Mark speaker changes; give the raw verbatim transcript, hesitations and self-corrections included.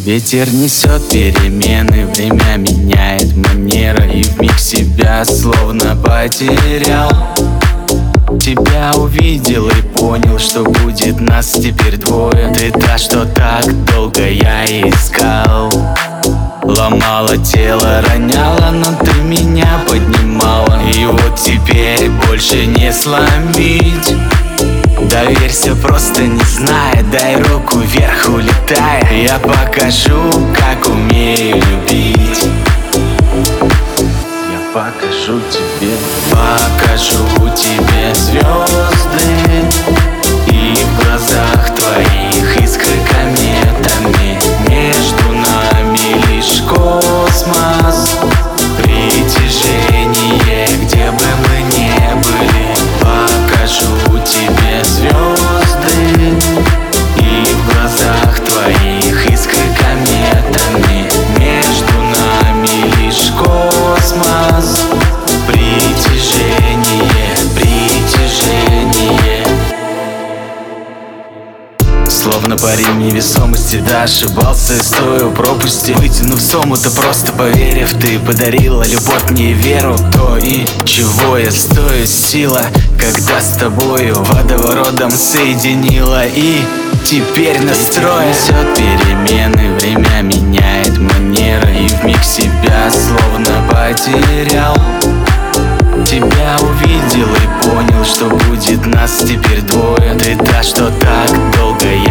Speaker 1: Ветер несет перемены, время меняет манеры, и вмиг себя словно потерял. Тебя увидел и понял, что будет нас теперь двое. Ты та, что так долго я искал. Ломала тело, роняла, но ты меня поднимала. И вот теперь больше не сломить. Доверься, просто не зная, дай руку вверх, улетай. Я покажу, как умею любить. Я покажу тебе, покажу тебе звезды, и в глазах твоих искры кометами. Между нами лишь космос, притяжение, где бы мы ни были. Покажу тебе звезды, и в глазах твоих искры кометами. Между нами лишь космос, притяжение, притяжение. Словно парень невесомости, да, ошибался и стою пропасти. Вытянув сому-то, просто поверив, ты подарила любовь мне и веру. То и чего я стою, сила, когда с тобою водоворотом соединила. И теперь настрой несет перемены, время меняет манеры, и вмиг себя словно потерял. Тебя увидел и понял, что будет нас теперь двое. Ты та, что так долго